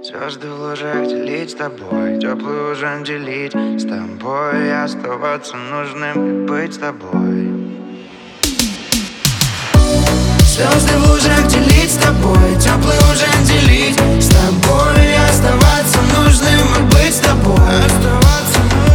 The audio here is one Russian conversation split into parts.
Звезды в лужах делить с тобой, теплый ужин делить с тобой, оставаться нужным и быть с тобой. Звезды в лужах делить с тобой, теплый ужин делить с тобой, оставаться нужным и быть с тобой. Оставаться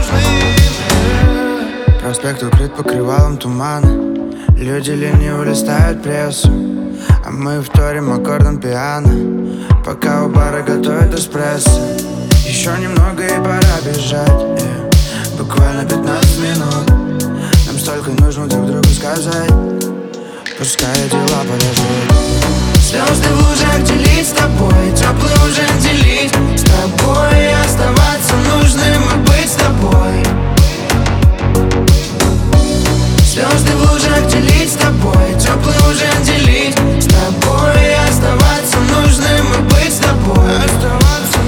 нужным. Проспект укрыт покрывалом тумана, люди лениво листают прессу, а мы вторим аккордом пиано, пока у бара готовят эспрессо. Еще немного и пора бежать, буквально 15 минут. Нам столько нужно друг другу сказать, пускай дела подождут. Звезды в лужах делить с тобой, теплый ужин делить с тобой, оставаться нужным и быть с тобой. Звезды в лужах делить с тобой, теплый ужин делить с тобой, оставаться нужным и быть с тобой. Оставаться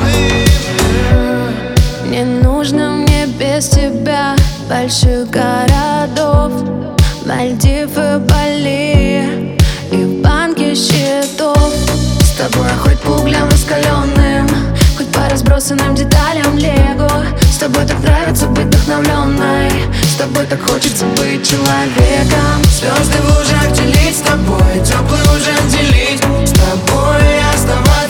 нужным. Не нужно мне без тебя больших городов, Мальдивы, Бали и банки счетов. С тобой хоть по углям раскаленным, хоть по разбросанным деталям лего. С тобой так нравится быть вдохновленной, с тобой так хочется быть человеком. Звезды в лужах делить с тобой, теплый ужин делить с тобой, оставаться